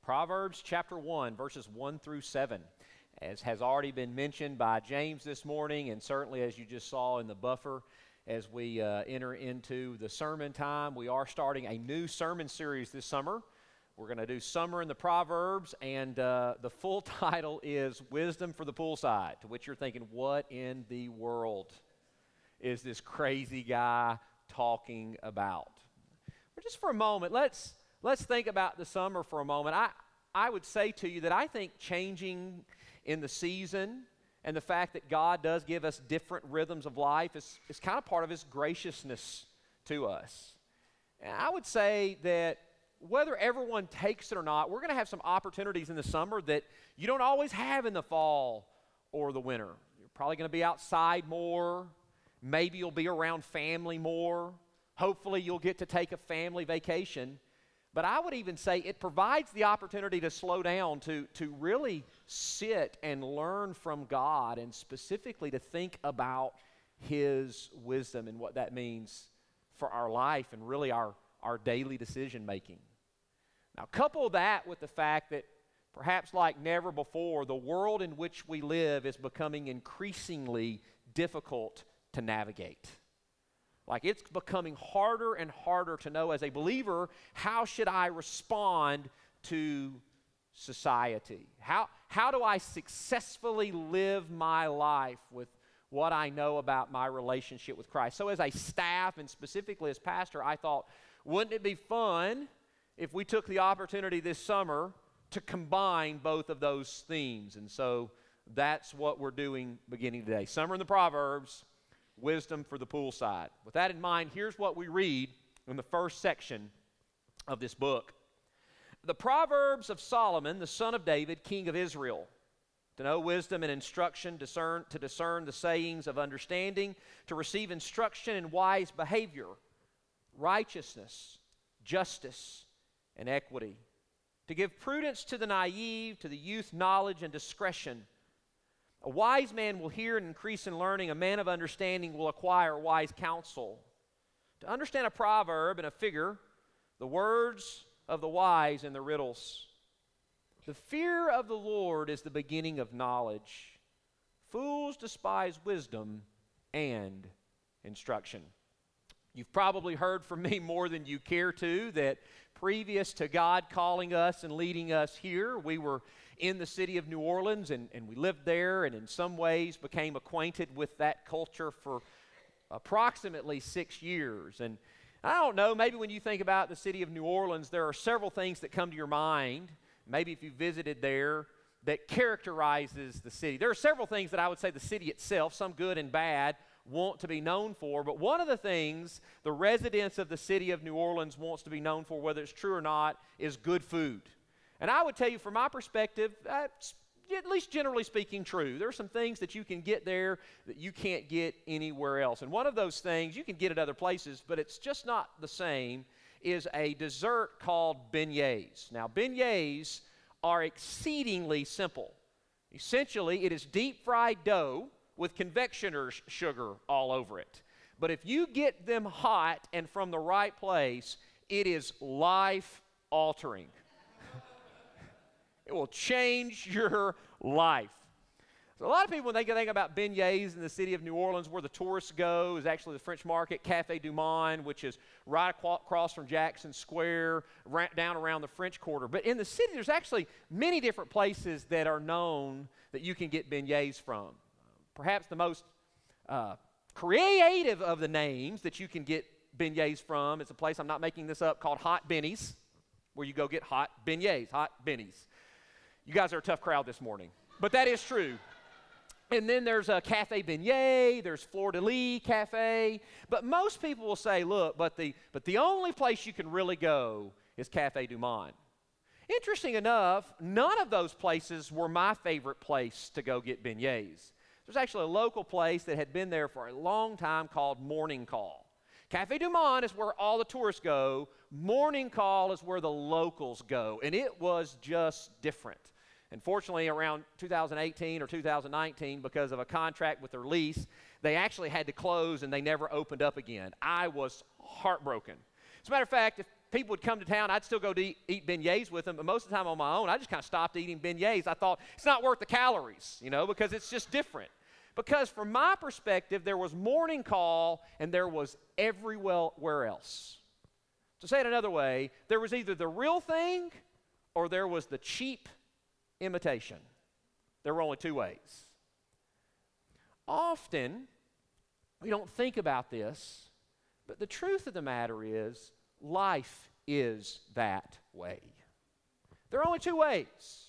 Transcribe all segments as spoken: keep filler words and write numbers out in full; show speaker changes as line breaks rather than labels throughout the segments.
Proverbs chapter one, verses one through seven. As has already been mentioned by James this morning, and certainly as you just saw in the buffer, as we uh, enter into the sermon time, we are starting a new sermon series this summer. We're going to do Summer in the Proverbs, and uh, the full title is Wisdom for the Poolside, to which you're thinking, what in the world is this crazy guy talking about? But just for a moment, let's let's think about the summer for a moment. I, I would say to you that I think changing in the season and the fact that God does give us different rhythms of life is, is kind of part of His graciousness to us. And I would say that whether everyone takes it or not, we're going to have some opportunities in the summer that you don't always have in the fall or the winter. You're probably going to be outside more. Maybe you'll be around family more. Hopefully you'll get to take a family vacation. But I would even say it provides the opportunity to slow down, to, to really sit and learn from God, and specifically to think about His wisdom and what that means for our life and really our, our daily decision making. Now, couple that with the fact that perhaps like never before, the world in which we live is becoming increasingly difficult to navigate. Like it's becoming harder and harder to know as a believer, how should I respond to society? How, how do I successfully live my life with what I know about my relationship with Christ? So as a staff and specifically as pastor, I thought, wouldn't it be fun if we took the opportunity this summer to combine both of those themes? And so that's what we're doing beginning today. Summer in the Proverbs, wisdom for the poolside. With that in mind, here's what we read in the first section of this book. The Proverbs of Solomon, the son of David, king of Israel, to know wisdom and instruction, discern, to discern the sayings of understanding, to receive instruction in wise behavior, righteousness, justice, and equity, to give prudence to the naive, to the youth knowledge and discretion. A wise man will hear and increase in learning. A man of understanding will acquire wise counsel. To understand a proverb and a figure, the words of the wise and the riddles. The fear of the Lord is the beginning of knowledge. Fools despise wisdom and instruction. You've probably heard from me more than you care to that previous to God calling us and leading us here, we were in the city of New Orleans, and, and we lived there and in some ways became acquainted with that culture for approximately six years. And I don't know, maybe when you think about the city of New Orleans, there are several things that come to your mind, maybe if you visited there, that characterizes the city. There are several things that I would say the city itself, some good and bad, want to be known for, but one of the things the residents of the city of New Orleans wants to be known for, whether it's true or not, is good food. And I would tell you from my perspective, that's at least generally speaking true. There are some things that you can get there that you can't get anywhere else. And one of those things, you can get at other places, but it's just not the same, is a dessert called beignets. Now, beignets are exceedingly simple. Essentially, it is deep-fried dough with confectioner's sugar all over it. But if you get them hot and from the right place, it is life-altering. It will change your life. So a lot of people, when they think about beignets in the city of New Orleans, where the tourists go is actually the French Market, Café du Monde, which is right across from Jackson Square, right down around the French Quarter. But in the city, there's actually many different places that are known that you can get beignets from. Perhaps the most uh, creative of the names that you can get beignets from is a place, I'm not making this up, called Hot Benny's, where you go get hot beignets, Hot Benny's. You guys are a tough crowd this morning, but that is true. And then there's a Café Beignet, there's Fleur de Lis Cafe, but most people will say, look, but the, but the only place you can really go is Café du Monde. Interesting enough, none of those places were my favorite place to go get beignets. There's actually a local place that had been there for a long time called Morning Call. Café du Monde is where all the tourists go. Morning Call is where the locals go, and it was just different. And fortunately, around two thousand eighteen or two thousand nineteen, because of a contract with their lease, they actually had to close and they never opened up again. I was heartbroken. As a matter of fact, if people would come to town, I'd still go to eat, eat beignets with them, but most of the time on my own, I just kind of stopped eating beignets. I thought, it's not worth the calories, you know, because it's just different. Because from my perspective, there was morning call and there was everywhere else. To say it another way, there was either the real thing or there was the cheap imitation. There were only two ways. Often, we don't think about this, but the truth of the matter is, life is that way. There are only two ways.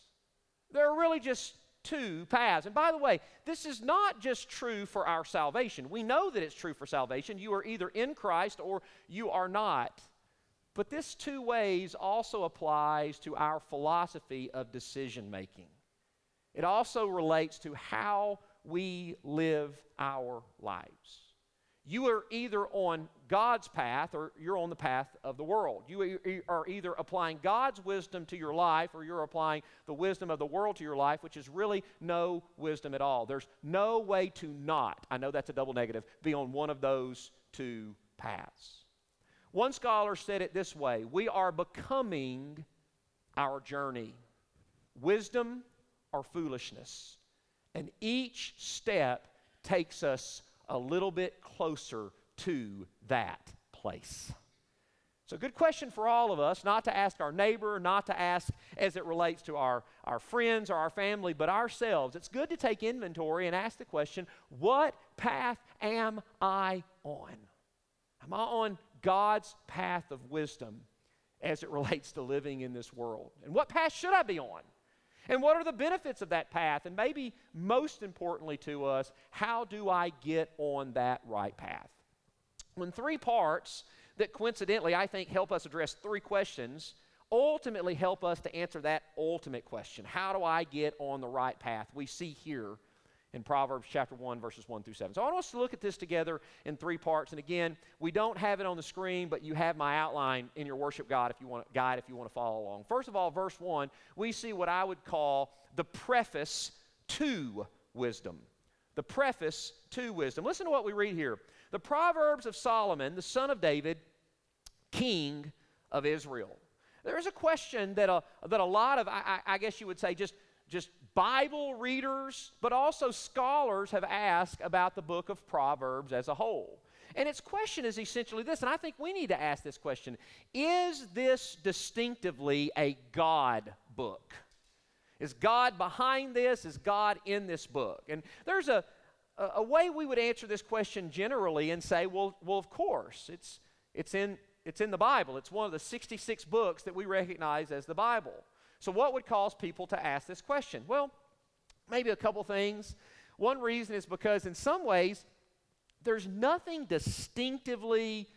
There are really just two paths. And by the way, this is not just true for our salvation. We know that it's true for salvation. You are either in Christ or you are not. But this two ways also applies to our philosophy of decision making. It also relates to how we live our lives. You are either on God's path or you're on the path of the world. You are either applying God's wisdom to your life or you're applying the wisdom of the world to your life, which is really no wisdom at all. There's no way to not, I know that's a double negative, be on one of those two paths. One scholar said it this way: we are becoming our journey, wisdom or foolishness. And each step takes us a little bit closer to that place. So, good question for all of us, not to ask our neighbor, not to ask as it relates to our, our friends or our family, but ourselves. It's good to take inventory and ask the question, what path am I on? Am I on God's path of wisdom as it relates to living in this world? And what path should I be on? And what are the benefits of that path? And maybe most importantly to us, how do I get on that right path? When three parts that coincidentally I think help us address three questions ultimately help us to answer that ultimate question. How do I get on the right path? We see here in Proverbs chapter one, verses one through seven. So I want us to look at this together in three parts. And again, we don't have it on the screen, but you have my outline in your worship guide if you want, guide if you want to follow along. First of all, verse one, we see what I would call the preface to wisdom. The preface to wisdom. Listen to what we read here. The Proverbs of Solomon, the son of David, king of Israel. There's a question that a, that a lot of, I, I guess you would say, just, just Bible readers, but also scholars have asked about the book of Proverbs as a whole. And its question is essentially this, and I think we need to ask this question: is this distinctively a God book? Is God behind this? Is God in this book? And there's a, a, a way we would answer this question generally and say, well, well of course, it's, it's, in, it's in the Bible. It's one of the sixty-six books that we recognize as the Bible. So what would cause people to ask this question? Well, maybe a couple things. One reason is because in some ways, there's nothing distinctively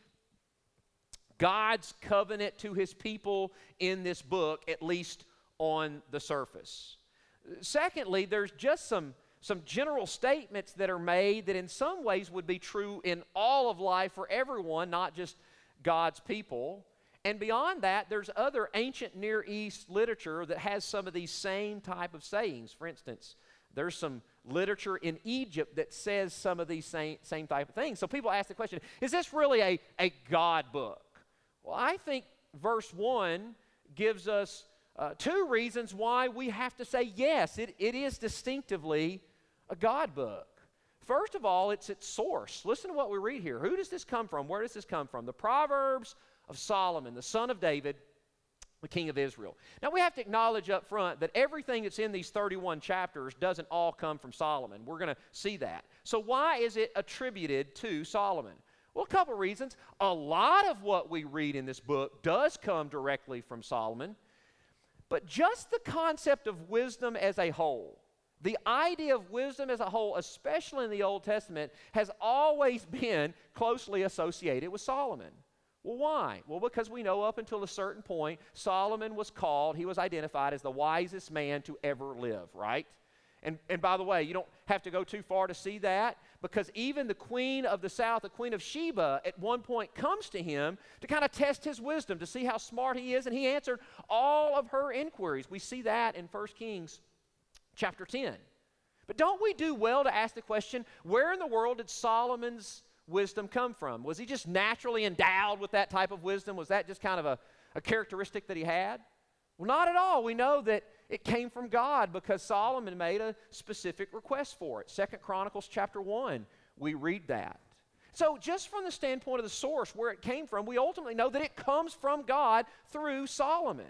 God's covenant to his people in this book, at least on the surface. Secondly, there's just some, some general statements that are made that in some ways would be true in all of life for everyone, not just God's people. And beyond that, there's other ancient Near East literature that has some of these same type of sayings. For instance, there's some literature in Egypt that says some of these same, same type of things. So people ask the question, is this really a, a God book? Well, I think verse one gives us uh, two reasons why we have to say yes, it, it is distinctively a God book. First of all, it's its source. Listen to what we read here. Who does this come from? Where does this come from? The Proverbs of Solomon, the son of David, the king of Israel. Now, we have to acknowledge up front that everything that's in these thirty-one chapters doesn't all come from Solomon. We're going to see that. So why is it attributed to Solomon? Well, a couple reasons. A lot of what we read in this book does come directly from Solomon, but just the concept of wisdom as a whole, the idea of wisdom as a whole, especially in the Old Testament, has always been closely associated with Solomon. Well, why? Well, because we know up until a certain point, Solomon was called, he was identified as the wisest man to ever live, right? And, and by the way, you don't have to go too far to see that, because even the queen of the south, the queen of Sheba, at one point comes to him to kind of test his wisdom, to see how smart he is, and he answered all of her inquiries. We see that in First Kings chapter ten. But don't we do well to ask the question, where in the world did Solomon's wisdom come from? Was he just naturally endowed with that type of wisdom? Was that just kind of a, a characteristic that he had? Well, not at all. We know that it came from God because Solomon made a specific request for it. Second Chronicles chapter one, we read that. So just from the standpoint of the source, where it came from, we ultimately know that it comes from God through Solomon.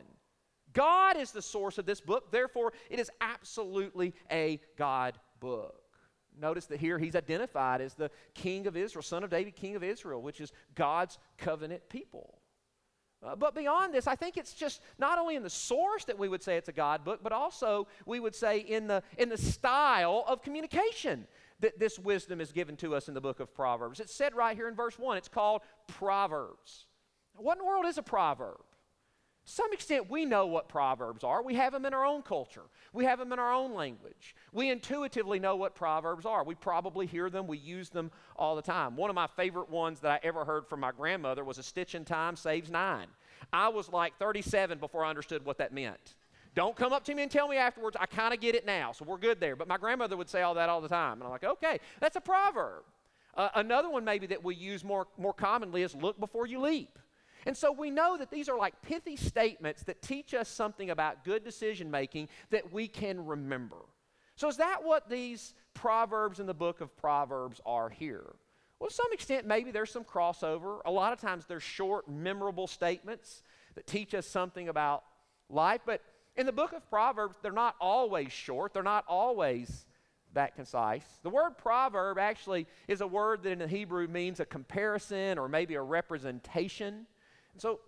God is the source of this book, therefore it is absolutely a God book. Notice that here he's identified as the king of Israel, son of David, king of Israel, which is God's covenant people. Uh, but beyond this, I think it's just not only in the source that we would say it's a God book, but also we would say in the, in the style of communication that this wisdom is given to us in the book of Proverbs. It's said right here in verse one, it's called Proverbs. What in the world is a proverb? To some extent, we know what proverbs are. We have them in our own culture. We have them in our own language. We intuitively know what proverbs are. We probably hear them. We use them all the time. One of my favorite ones that I ever heard from my grandmother was a stitch in time saves nine. I was like thirty-seven before I understood what that meant. Don't come up to me and tell me afterwards. I kind of get it now, so we're good there. But my grandmother would say all that all the time. And I'm like, okay, that's a proverb. Uh, another one maybe that we use more, more commonly is look before you leap. And so we know that these are like pithy statements that teach us something about good decision making that we can remember. So is that what these proverbs in the book of Proverbs are here? Well, to some extent, maybe there's some crossover. A lot of times they're short, memorable statements that teach us something about life. But in the book of Proverbs, they're not always short. They're not always that concise. The word proverb actually is a word that in the Hebrew means a comparison or maybe a representation. So,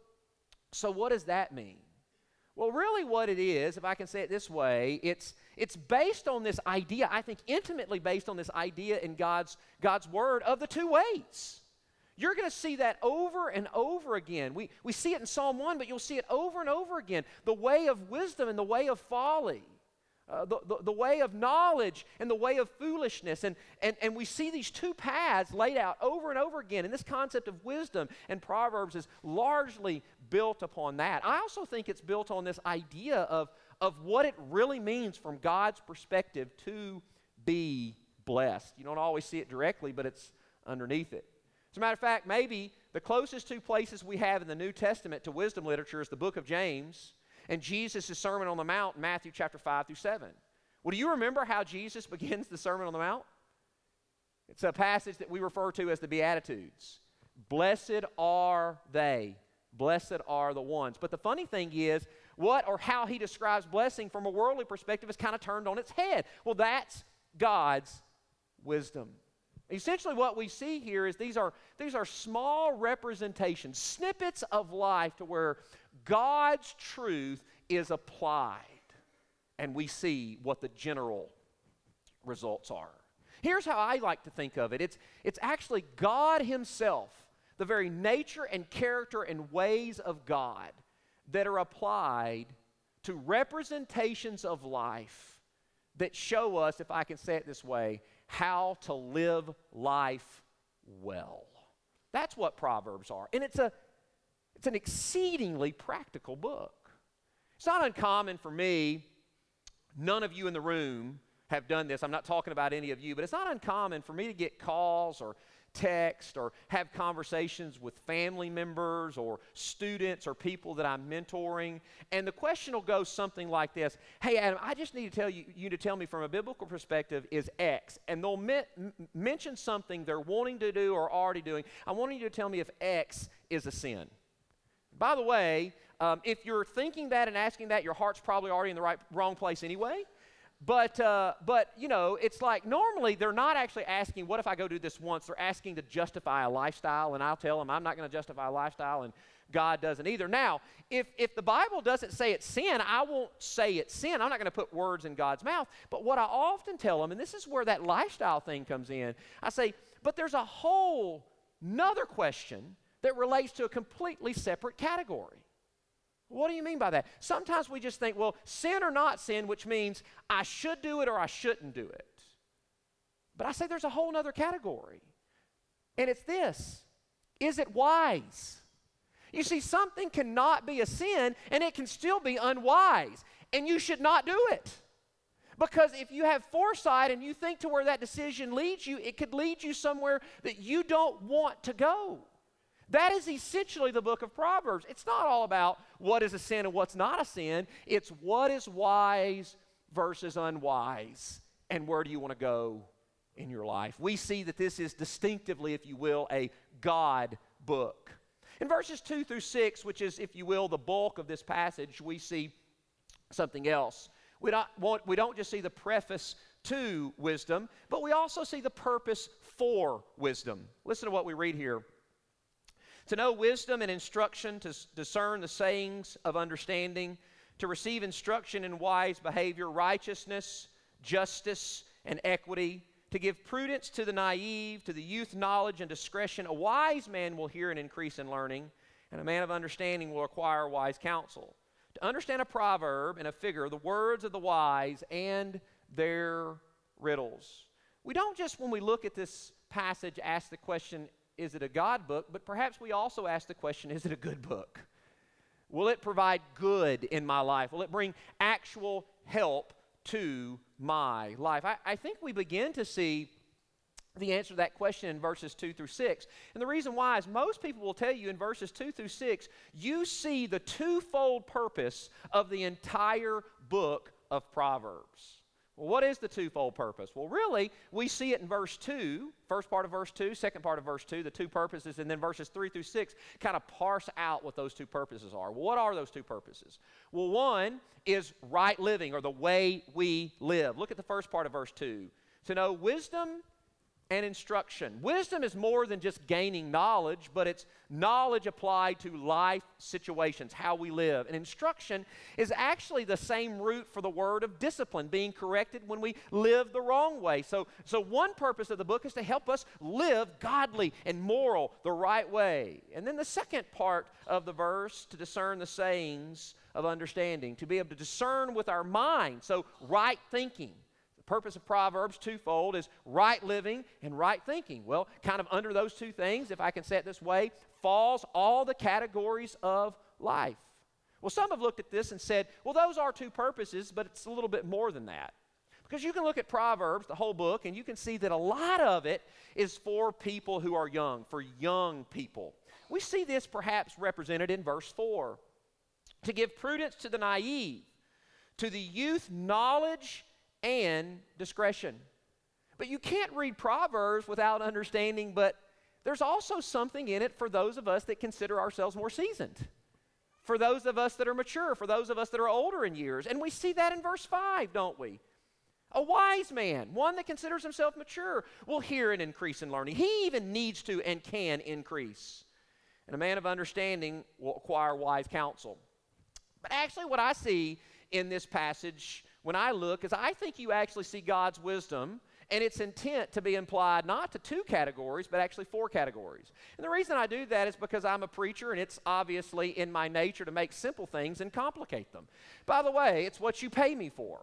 so what does that mean? Well, really what it is, if I can say it this way, it's, it's based on this idea, I think intimately based on this idea in God's, God's Word of the two ways. You're going to see that over and over again. We, we see it in Psalm one, but you'll see it over and over again. The way of wisdom and the way of folly. Uh, the, the, the way of knowledge and the way of foolishness. And, and, and we see these two paths laid out over and over again. And this concept of wisdom and Proverbs is largely built upon that. I also think it's built on this idea of, of what it really means from God's perspective to be blessed. You don't always see it directly, but it's underneath it. As a matter of fact, maybe the closest two places we have in the New Testament to wisdom literature is the book of James and Jesus' Sermon on the Mount, Matthew chapter five through seven. Well, do you remember how Jesus begins the Sermon on the Mount? It's a passage that we refer to as the Beatitudes. Blessed are they. Blessed are the ones. But the funny thing is, what or how he describes blessing from a worldly perspective is kind of turned on its head. Well, that's God's wisdom. Essentially what we see here is these are, these are small representations, snippets of life to where God's truth is applied, and we see what the general results are. Here's how I like to think of it. It's, it's actually God himself, the very nature and character and ways of God that are applied to representations of life that show us, if I can say it this way, how to live life well. That's what Proverbs are. And it's a it's an exceedingly practical book. It's not uncommon for me, none of you in the room have done this. I'm not talking about any of you, but it's not uncommon for me to get calls or text or have conversations with family members or students or people that I'm mentoring, and the question will go something like this: hey Adam, I just need to tell you, you to tell me from a biblical perspective is X, and they'll me- m- mention something they're wanting to do or already doing. I want you to tell me if X is a sin. By the way, um, if you're thinking that and asking that, your heart's probably already in the right wrong place anyway. But, uh, but you know, it's like normally they're not actually asking, what if I go do this once? They're asking to justify a lifestyle, and I'll tell them I'm not going to justify a lifestyle, and God doesn't either. Now, if, if the Bible doesn't say it's sin, I won't say it's sin. I'm not going to put words in God's mouth. But what I often tell them, and this is where that lifestyle thing comes in, I say, but there's a whole nother question that relates to a completely separate category. What do you mean by that? Sometimes we just think, well, sin or not sin, which means I should do it or I shouldn't do it. But I say there's a whole other category. And it's this: is it wise? You see, something cannot be a sin and it can still be unwise. And you should not do it. Because if you have foresight and you think to where that decision leads you, it could lead you somewhere that you don't want to go. That is essentially the book of Proverbs. It's not all about what is a sin and what's not a sin. It's what is wise versus unwise, and where do you want to go in your life. We see that this is distinctively, if you will, a God book. In verses two through six, which is, if you will, the bulk of this passage, we see something else. We don't, want, we don't just see the preface to wisdom, but we also see the purpose for wisdom. Listen to what we read here. To know wisdom and instruction, to discern the sayings of understanding, to receive instruction in wise behavior, righteousness, justice, and equity, to give prudence to the naive, to the youth knowledge and discretion. A wise man will hear and increase in learning, and a man of understanding will acquire wise counsel. To understand a proverb and a figure, the words of the wise and their riddles. We don't just, when we look at this passage, ask the question, is it a God book? But perhaps we also ask the question, is it a good book? Will it provide good in my life? Will it bring actual help to my life? I, I think we begin to see the answer to that question in verses two through six. And the reason why is most people will tell you in verses two through six, you see the twofold purpose of the entire book of Proverbs. Well, what is the twofold purpose? Well, really, we see it in verse two, first part of verse two, second part of verse two, the two purposes, and then verses three through six kind of parse out what those two purposes are. Well, what are those two purposes? Well, one is right living, or the way we live. Look at the first part of verse two. To know wisdom and instruction. Wisdom is more than just gaining knowledge, but it's knowledge applied to life situations, how we live. And instruction is actually the same root for the word of discipline, being corrected when we live the wrong way. So, so one purpose of the book is to help us live godly and moral the right way. And then the second part of the verse, to discern the sayings of understanding, to be able to discern with our mind, so right thinking. Purpose of Proverbs, twofold, is right living and right thinking. Well, kind of under those two things, if I can say it this way, falls all the categories of life. Well, some have looked at this and said, well, those are two purposes, but it's a little bit more than that. Because you can look at Proverbs, the whole book, and you can see that a lot of it is for people who are young, for young people. We see this perhaps represented in verse four. To give prudence to the naive, to the youth knowledge and discretion. But you can't read Proverbs without understanding, but there's also something in it for those of us that consider ourselves more seasoned, for those of us that are mature, for those of us that are older in years. And we see that in verse five, don't we? A wise man, one that considers himself mature, will hear and increase in learning. He even needs to and can increase. And a man of understanding will acquire wise counsel. But actually what I see in this passage when I look is I think you actually see God's wisdom and its intent to be implied not to two categories, but actually four categories. And the reason I do that is because I'm a preacher, and it's obviously in my nature to make simple things and complicate them. By the way, it's what you pay me for.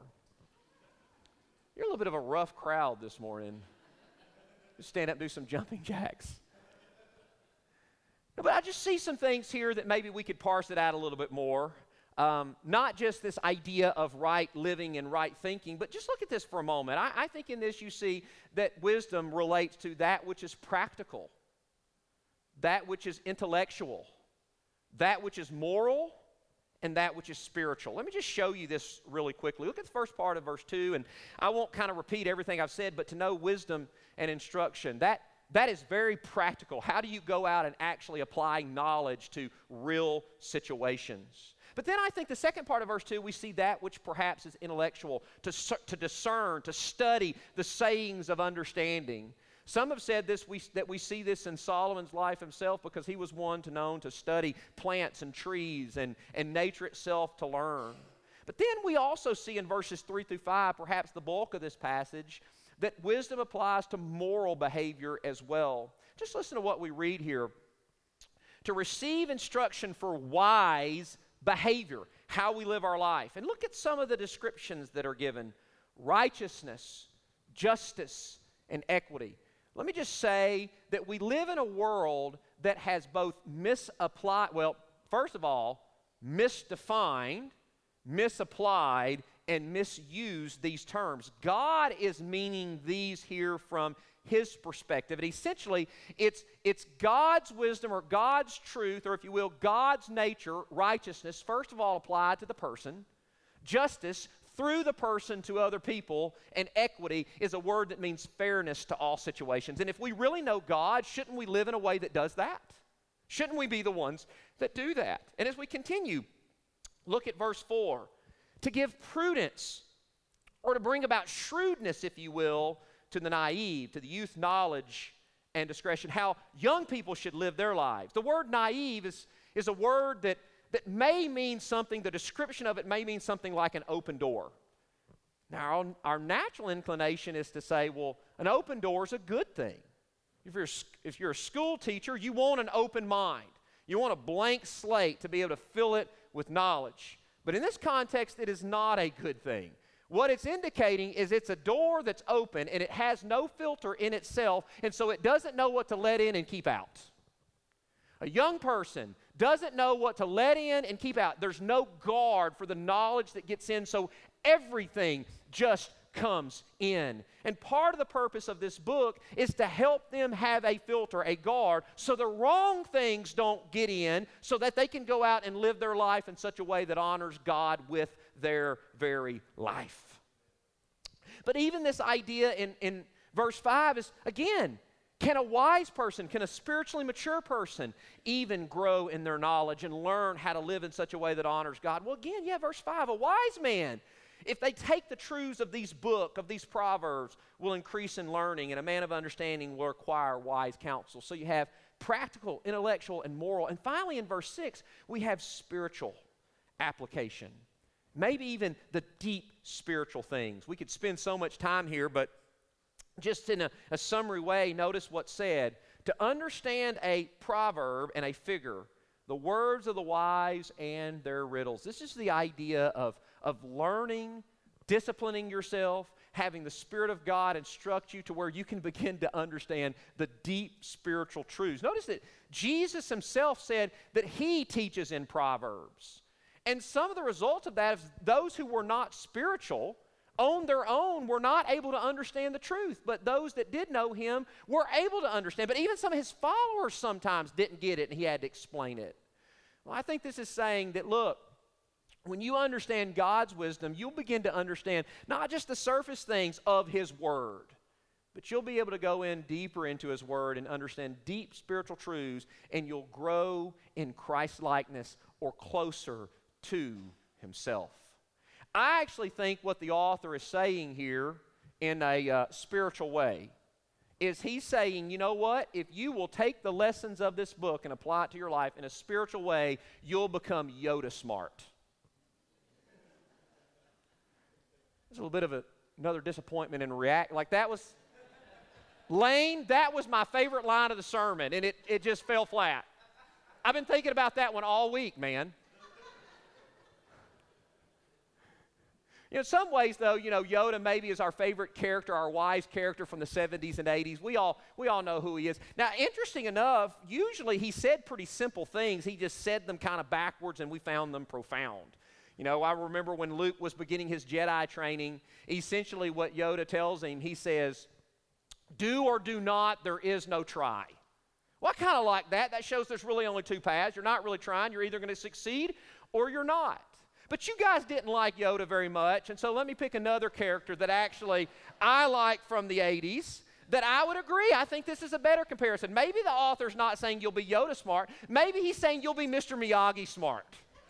You're a little bit of a rough crowd this morning. Just stand up and do some jumping jacks. No, but I just see some things here that maybe we could parse it out a little bit more. Um, not just this idea of right living and right thinking, but just look at this for a moment. I, I think in this you see that wisdom relates to that which is practical, that which is intellectual, that which is moral, and that which is spiritual. Let me just show you this really quickly. Look at the first part of verse two, and I won't kind of repeat everything I've said, but to know wisdom and instruction, that, that is very practical. How do you go out and actually apply knowledge to real situations? But then I think the second part of verse two, we see that which perhaps is intellectual, to, to discern, to study the sayings of understanding. Some have said this we, that we see this in Solomon's life himself because he was one to known to study plants and trees and, and nature itself to learn. But then we also see in verses three through five, perhaps the bulk of this passage, that wisdom applies to moral behavior as well. Just listen to what we read here. To receive instruction for wise behavior, how we live our life. And look at some of the descriptions that are given. Righteousness, justice, and equity. Let me just say that we live in a world that has both misapplied, well, first of all, misdefined, misapplied, and misuse these terms. God is meaning these here from his perspective. And essentially, it's, it's God's wisdom or God's truth, or if you will, God's nature, righteousness, first of all applied to the person, justice through the person to other people, and equity is a word that means fairness to all situations. And if we really know God, shouldn't we live in a way that does that? Shouldn't we be the ones that do that? And as we continue, look at verse four. To give prudence, or to bring about shrewdness, if you will, to the naive, to the youth, knowledge and discretion, how young people should live their lives. The word naive is, is a word that, that may mean something, the description of it may mean something like an open door. Now, our, our natural inclination is to say, well, an open door is a good thing. If you're, if you're a school teacher, you want an open mind. You want a blank slate to be able to fill it with knowledge. But in this context, it is not a good thing. What it's indicating is it's a door that's open and it has no filter in itself, and so it doesn't know what to let in and keep out. A young person doesn't know what to let in and keep out. There's no guard for the knowledge that gets in, so everything just comes in. And part of the purpose of this book is to help them have a filter, a guard, so the wrong things don't get in, so that they can go out and live their life in such a way that honors God with their very life. But even this idea in, in verse five is, again, can a wise person, can a spiritually mature person even grow in their knowledge and learn how to live in such a way that honors God? Well, again, yeah, verse five, a wise man, if they take the truths of these book, of these proverbs, will increase in learning, and a man of understanding will acquire wise counsel. So you have practical, intellectual, and moral. And finally, in verse six, we have spiritual application. Maybe even the deep spiritual things. We could spend so much time here, but just in a, a summary way, notice what's said. To understand a proverb and a figure, the words of the wise and their riddles. This is the idea of, of learning, disciplining yourself, having the Spirit of God instruct you to where you can begin to understand the deep spiritual truths. Notice that Jesus himself said that he teaches in Proverbs. And some of the results of that is those who were not spiritual on their own were not able to understand the truth. But those that did know him were able to understand. But even some of his followers sometimes didn't get it, and he had to explain it. Well, I think this is saying that, look, when you understand God's wisdom, you'll begin to understand not just the surface things of his word, but you'll be able to go in deeper into his word and understand deep spiritual truths, and you'll grow in Christ-likeness or closer to himself. I actually think what the author is saying here in a uh, spiritual way is he's saying, you know what? If you will take the lessons of this book and apply it to your life in a spiritual way, you'll become Yoda smart. There's a little bit of a, another disappointment in react. Like that was, Lane, that was my favorite line of the sermon, and it, it just fell flat. I've been thinking about that one all week, man. You know, in some ways, though, you know, Yoda maybe is our favorite character, our wise character from the seventies and eighties. We all, we all know who he is. Now, interesting enough, usually he said pretty simple things. He just said them kind of backwards, and we found them profound. You know, I remember when Luke was beginning his Jedi training, essentially what Yoda tells him, he says, do or do not, there is no try. Well, I kind of like that. That shows there's really only two paths. You're not really trying. You're either going to succeed or you're not. But you guys didn't like Yoda very much, and so let me pick another character that actually I like from the eighties that I would agree. I think this is a better comparison. Maybe the author's not saying you'll be Yoda smart. Maybe he's saying you'll be Mister Miyagi smart.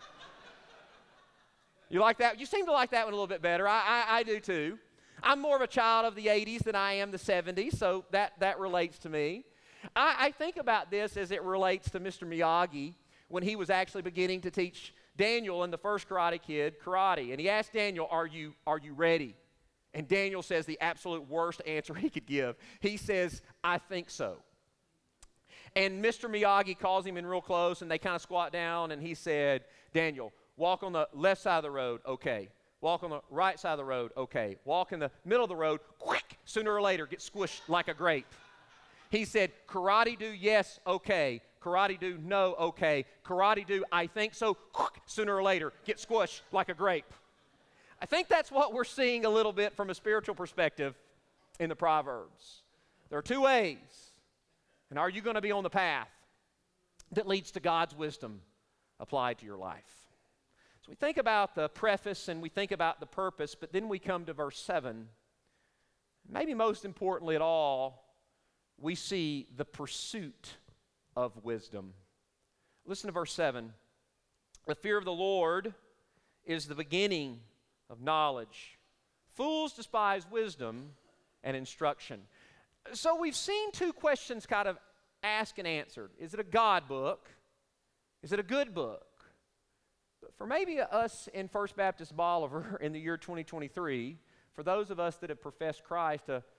You like that? You seem to like that one a little bit better. I, I, I do too. I'm more of a child of the eighties than I am the seventies, so that, that relates to me. I, I think about this as it relates to Mister Miyagi when he was actually beginning to teach Daniel in the first Karate Kid karate. And he asked Daniel, are you, are you ready? And Daniel says the absolute worst answer he could give. He says, I think so. And Mister Miyagi calls him in real close, and they kind of squat down, and he said, Daniel, walk on the left side of the road, okay. Walk on the right side of the road, okay. Walk in the middle of the road, quick, sooner or later, get squished like a grape. He said, karate do, yes, okay. Karate do, no, okay. Karate do, I think so, quick, sooner or later, get squished like a grape. I think that's what we're seeing a little bit from a spiritual perspective in the Proverbs. There are two ways. And are you going to be on the path that leads to God's wisdom applied to your life? So we think about the preface and we think about the purpose, but then we come to verse seven. Maybe most importantly at all, we see the pursuit of wisdom. Listen to verse seven. The fear of the Lord is the beginning of knowledge. Fools despise wisdom and instruction. So we've seen two questions kind of asked and answered. Is it a God book? Is it a good book? For maybe us in First Baptist Bolivar in the year twenty twenty-three, for those of us that have professed Christ, a,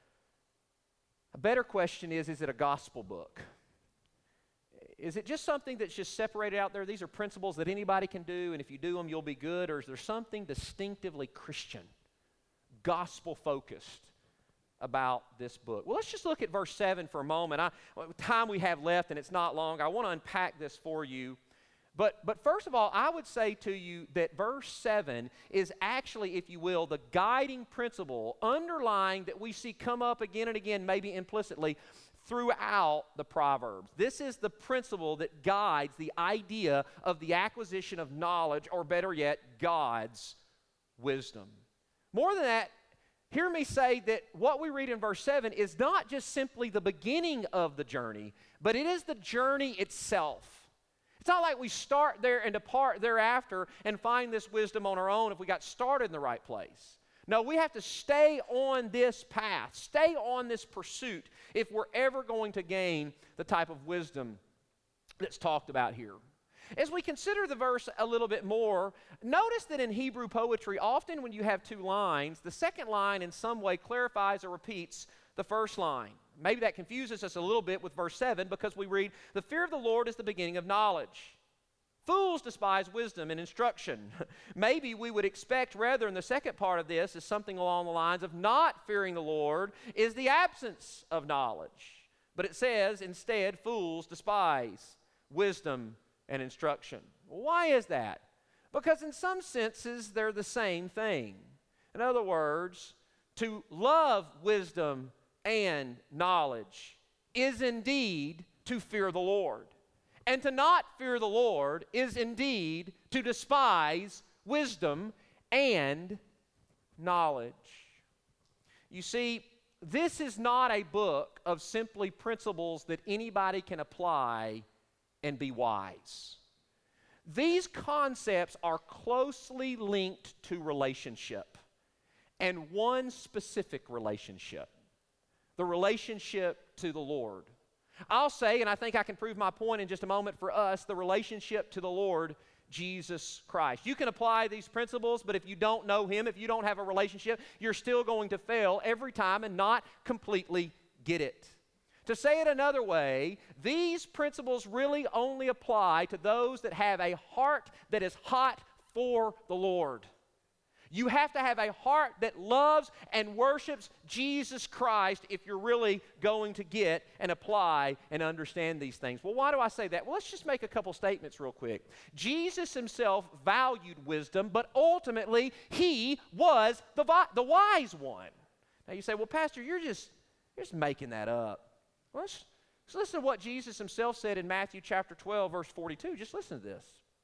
a better question is, is it a gospel book? Is it just something that's just separated out there? These are principles that anybody can do, and if you do them, you'll be good. Or is there something distinctively Christian, gospel-focused about this book? Well, let's just look at verse seven for a moment. I, time we have left, and it's not long. I want to unpack this for you. But, but first of all, I would say to you that verse seven is actually, if you will, the guiding principle underlying that we see come up again and again, maybe implicitly, throughout the Proverbs. This is the principle that guides the idea of the acquisition of knowledge, or better yet, God's wisdom. More than that, hear me say that what we read in verse seven is not just simply the beginning of the journey, but it is the journey itself. It's not like we start there and depart thereafter and find this wisdom on our own if we got started in the right place. No, we have to stay on this path, stay on this pursuit if we're ever going to gain the type of wisdom that's talked about here. As we consider the verse a little bit more, notice that in Hebrew poetry, often when you have two lines, the second line in some way clarifies or repeats the first line. Maybe that confuses us a little bit with verse seven because we read, the fear of the Lord is the beginning of knowledge. Fools despise wisdom and instruction. Maybe we would expect rather in the second part of this is something along the lines of not fearing the Lord is the absence of knowledge. But it says instead, fools despise wisdom and instruction. Why is that? Because in some senses they're the same thing. In other words, to love wisdom and knowledge is indeed to fear the Lord. And to not fear the Lord is indeed to despise wisdom and knowledge. You see, this is not a book of simply principles that anybody can apply and be wise. These concepts are closely linked to relationship, and one specific relationship, the relationship to the Lord. I'll say, and I think I can prove my point in just a moment for us, the relationship to the Lord Jesus Christ. You can apply these principles, but if you don't know Him, if you don't have a relationship, you're still going to fail every time and not completely get it. To say it another way, these principles really only apply to those that have a heart that is hot for the Lord. You have to have a heart that loves and worships Jesus Christ if you're really going to get and apply and understand these things. Well, why do I say that? Well, let's just make a couple statements real quick. Jesus Himself valued wisdom, but ultimately He was the, the wise one. Now you say, well, Pastor, you're just, you're just making that up. Well, let's, let's listen to what Jesus Himself said in Matthew chapter twelve, verse forty-two. Just listen to this.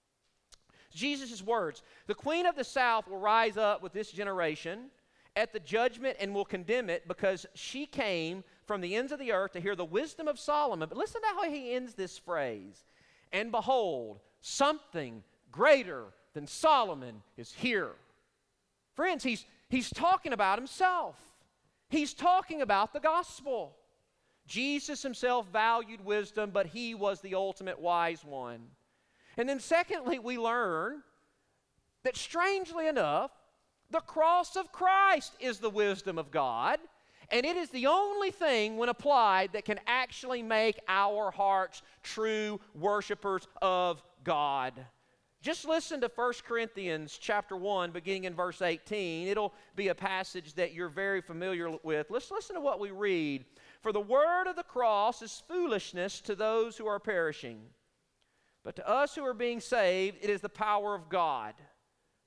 Jesus' words, the queen of the south will rise up with this generation at the judgment and will condemn it because she came from the ends of the earth to hear the wisdom of Solomon. But listen to how he ends this phrase. And behold, something greater than Solomon is here. Friends, he's, he's talking about himself. He's talking about the gospel. Jesus Himself valued wisdom, but He was the ultimate wise one. And then secondly, we learn that strangely enough, the cross of Christ is the wisdom of God, and it is the only thing when applied that can actually make our hearts true worshipers of God. Just listen to First Corinthians chapter one, beginning in verse eighteen. It'll be a passage that you're very familiar with. Let's listen to what we read. For the word of the cross is foolishness to those who are perishing. But to us who are being saved, it is the power of God.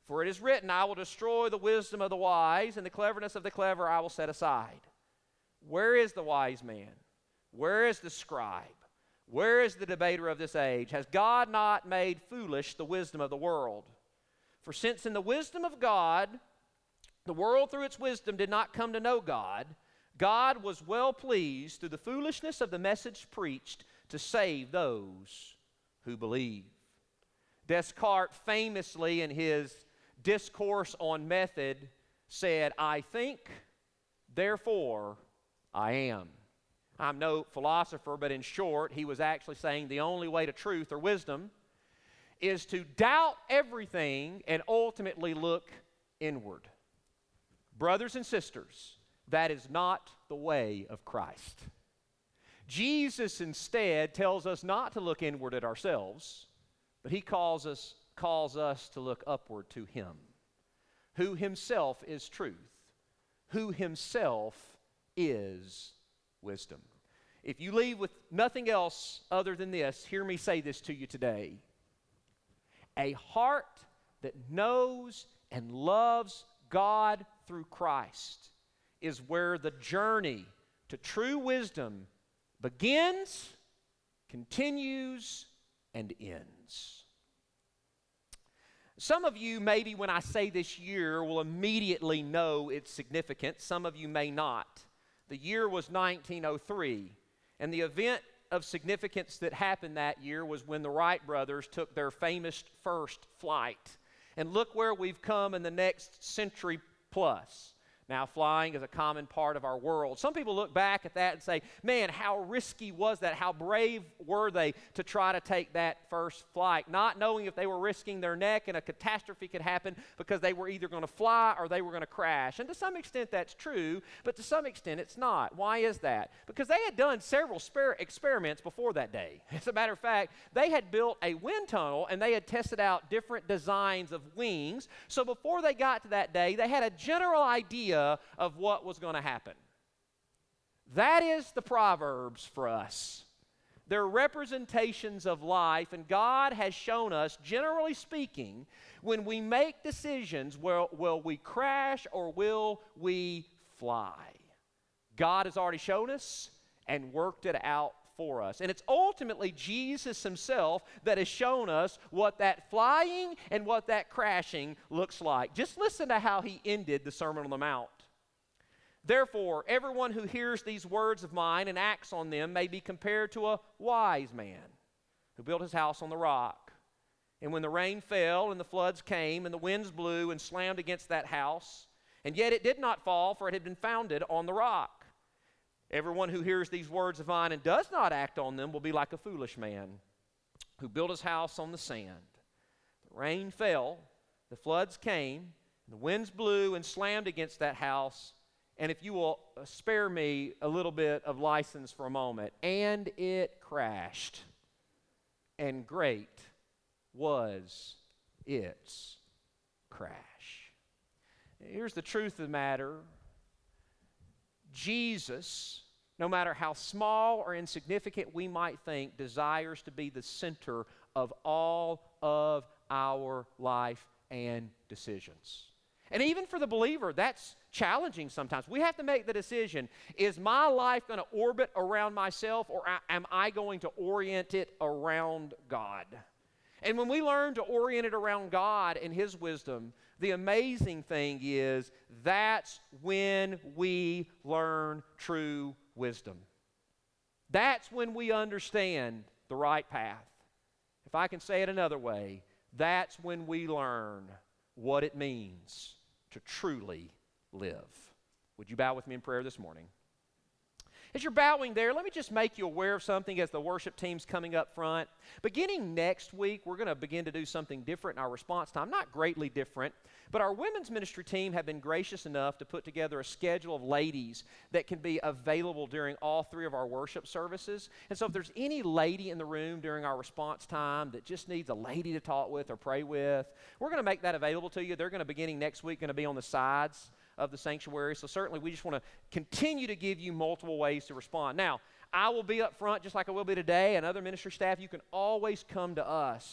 For it is written, I will destroy the wisdom of the wise, and the cleverness of the clever I will set aside. Where is the wise man? Where is the scribe? Where is the debater of this age? Has God not made foolish the wisdom of the world? For since in the wisdom of God, the world through its wisdom did not come to know God, God was well pleased through the foolishness of the message preached to save those who believe. Descartes famously in his discourse on method said, I think, therefore I am. I'm no philosopher, but in short, he was actually saying the only way to truth or wisdom is to doubt everything and ultimately look inward. Brothers and sisters, that is not the way of Christ. Jesus instead tells us not to look inward at ourselves, but he calls us, calls us to look upward to him, who himself is truth, who himself is wisdom. If you leave with nothing else other than this, hear me say this to you today. A heart that knows and loves God through Christ is where the journey to true wisdom begins, continues, and ends. Some of you, maybe when I say this year, will immediately know its significance. Some of you may not. The year was nineteen oh three, and the event of significance that happened that year was when the Wright brothers took their famous first flight. And look where we've come in the next century plus. Now, flying is a common part of our world. Some people look back at that and say, man, how risky was that? How brave were they to try to take that first flight? Not knowing if they were risking their neck and a catastrophe could happen because they were either going to fly or they were going to crash. And to some extent that's true, but to some extent it's not. Why is that? Because they had done several spare experiments before that day. As a matter of fact, they had built a wind tunnel and they had tested out different designs of wings. So before they got to that day, they had a general idea of what was going to happen. That is the Proverbs for us. They're representations of life, and God has shown us, generally speaking, when we make decisions, will, will we crash or will we fly? God has already shown us and worked it out for us. And it's ultimately Jesus himself that has shown us what that flying and what that crashing looks like. Just listen to how he ended the Sermon on the Mount. Therefore, everyone who hears these words of mine and acts on them may be compared to a wise man who built his house on the rock. And when the rain fell and the floods came and the winds blew and slammed against that house, and yet it did not fall, for it had been founded on the rock. Everyone who hears these words of mine and does not act on them will be like a foolish man who built his house on the sand. The rain fell, the floods came, and the winds blew and slammed against that house. And if you will spare me a little bit of license for a moment, and it crashed, and great was its crash. Here's the truth of the matter. Jesus, no matter how small or insignificant we might think, desires to be the center of all of our life and decisions. And even for the believer, that's challenging sometimes. We have to make the decision, is my life going to orbit around myself, or am I going to orient it around God? And when we learn to orient it around God and his wisdom, the amazing thing is that's when we learn true wisdom. That's when we understand the right path. If I can say it another way, that's when we learn what it means to truly live. Would you bow with me in prayer this morning? As you're bowing there, let me just make you aware of something as the worship team's coming up front. Beginning next week, we're going to begin to do something different in our response time. Not greatly different, but our women's ministry team have been gracious enough to put together a schedule of ladies that can be available during all three of our worship services. And so if there's any lady in the room during our response time that just needs a lady to talk with or pray with, we're going to make that available to you. They're going to, beginning next week, going to be on the sides of the sanctuary. So certainly we just want to continue to give you multiple ways to respond. Now, I will be up front just like I will be today, and other ministry staff. You can always come to us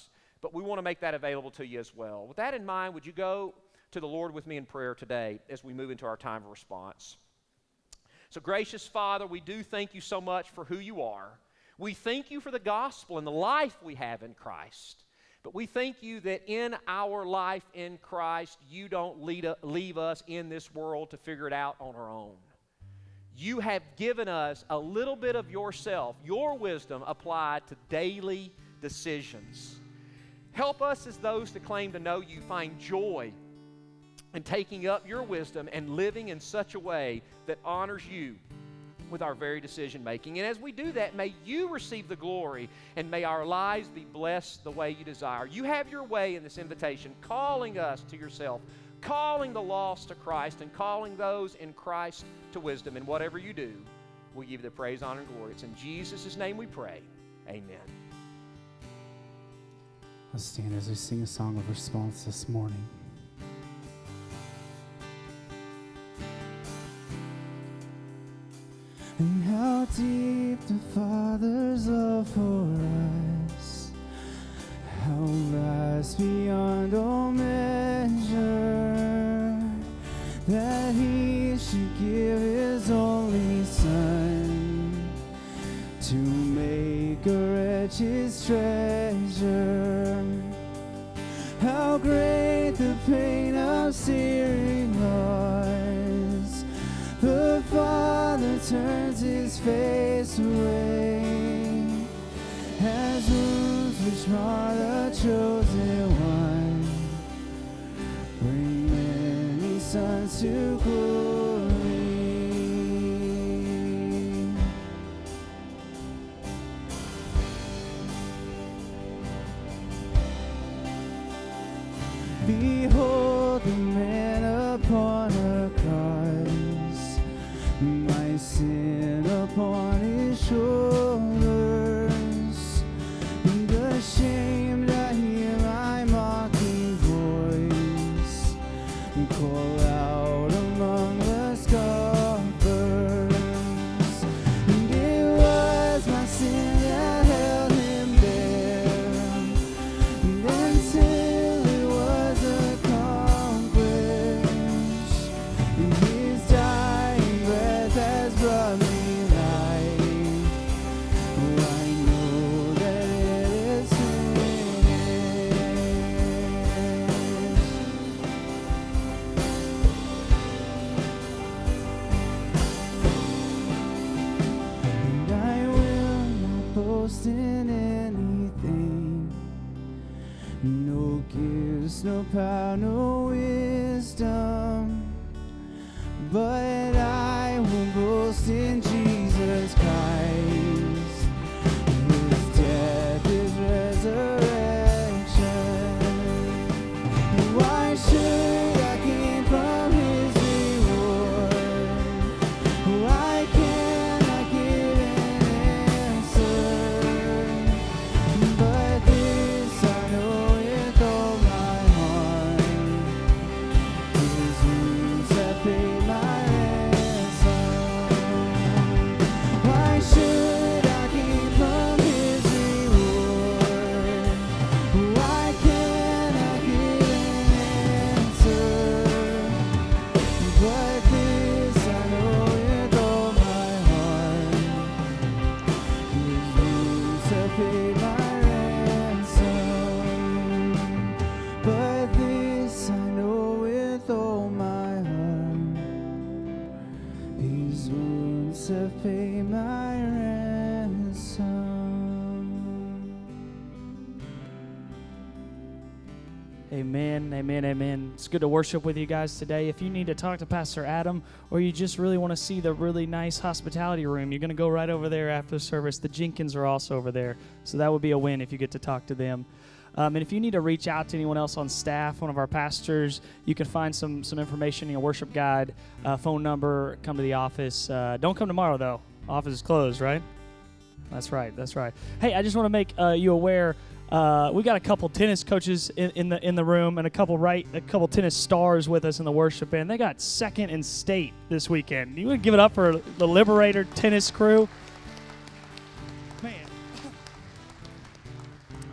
but we want to make that available to you as well. With that in mind, would you go to the Lord with me in prayer today as we move into our time of response? So, gracious Father, we do thank you so much for who you are. We thank you for the gospel and the life we have in Christ. But we thank you that in our life in Christ, you don't lead a, leave us in this world to figure it out on our own. You have given us a little bit of yourself, your wisdom applied to daily decisions. Help us as those that claim to know you find joy in taking up your wisdom and living in such a way that honors you with our very decision making. And as we do that, may you receive the glory and may our lives be blessed the way you desire. You have your way in this invitation, calling us to yourself, calling the lost to Christ, and calling those in Christ to wisdom. And whatever you do, we give you the praise, honor, and glory. It's in Jesus' name we pray. Amen.
Let's stand as we sing a song of response this morning. And how deep the Father's love for us, how vast beyond all measure, that He should give His only Son to make a wretch His treasure. How great the pain of searing was, the Father turns His face away, as wounds which mar the chosen one bring many sons to glory. Behold the man upon a cross, my sin upon His shoulders, and ashamed I hear my mocking voice call out among the scoffers. And it was my sin that held Him there, and until it was accomplished, and His dying breath has brought me life. Oh, I know that it is finished. And I will not boast in anything, no gifts, no power, no wisdom, but I will boast in Jesus Christ, His death, His resurrection. Why should I gain from His reward? Why can't I give an answer? But this I know with all my heart, His wounds have paid my ransom. Why should I gain from His reward? Why can't I give an answer? But this I know with all my heart, His wounds have paid my ransom. But this I know with all my heart, His wounds have paid my ransom.
Amen, amen, amen. It's good to worship with you guys today. If you need to talk to Pastor Adam, or you just really want to see the really nice hospitality room, you're going to go right over there after the service. The Jenkins are also over there, so that would be a win if you get to talk to them. Um, and if you need to reach out to anyone else on staff, one of our pastors, you can find some some information in your worship guide, uh, phone number, come to the office. Uh, don't come tomorrow, though. Office is closed, right? That's right, that's right. Hey, I just want to make uh, you aware, uh, we got a couple tennis coaches in, in the in the room, and a couple right a couple tennis stars with us in the worship band. They got second in state this weekend. You want to give it up for the Liberator tennis crew? Man.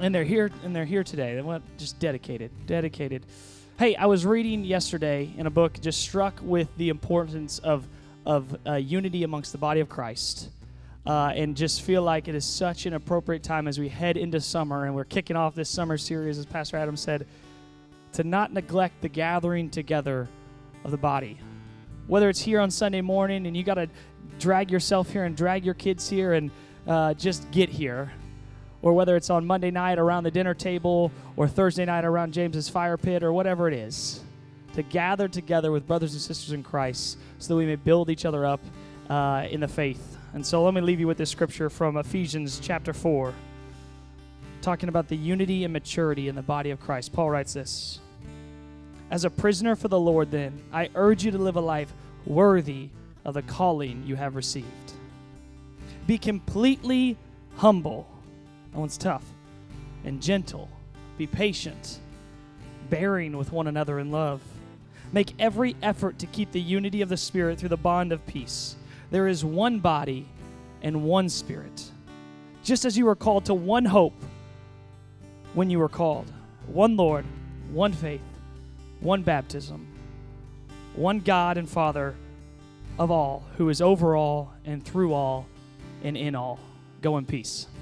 And they're here, and they're here today. They want just dedicated, dedicated. Hey, I was reading yesterday in a book, just struck with the importance of of uh, unity amongst the body of Christ, uh, and just feel like it is such an appropriate time as we head into summer, and we're kicking off this summer series, as Pastor Adam said, to not neglect the gathering together of the body. Whether it's here on Sunday morning, and you got to drag yourself here and drag your kids here and uh, just get here, or whether it's on Monday night around the dinner table or Thursday night around James's fire pit or whatever it is, to gather together with brothers and sisters in Christ so that we may build each other up uh, in the faith. And so let me leave you with this scripture from Ephesians chapter four, talking about the unity and maturity in the body of Christ. Paul writes this: "As a prisoner for the Lord, then, I urge you to live a life worthy of the calling you have received. Be completely humble." That one's tough. "And gentle. Be patient, bearing with one another in love. Make every effort to keep the unity of the Spirit through the bond of peace. There is one body and one Spirit. Just as you were called to one hope when you were called, one Lord, one faith, one baptism, one God and Father of all, who is over all and through all and in all." Go in peace.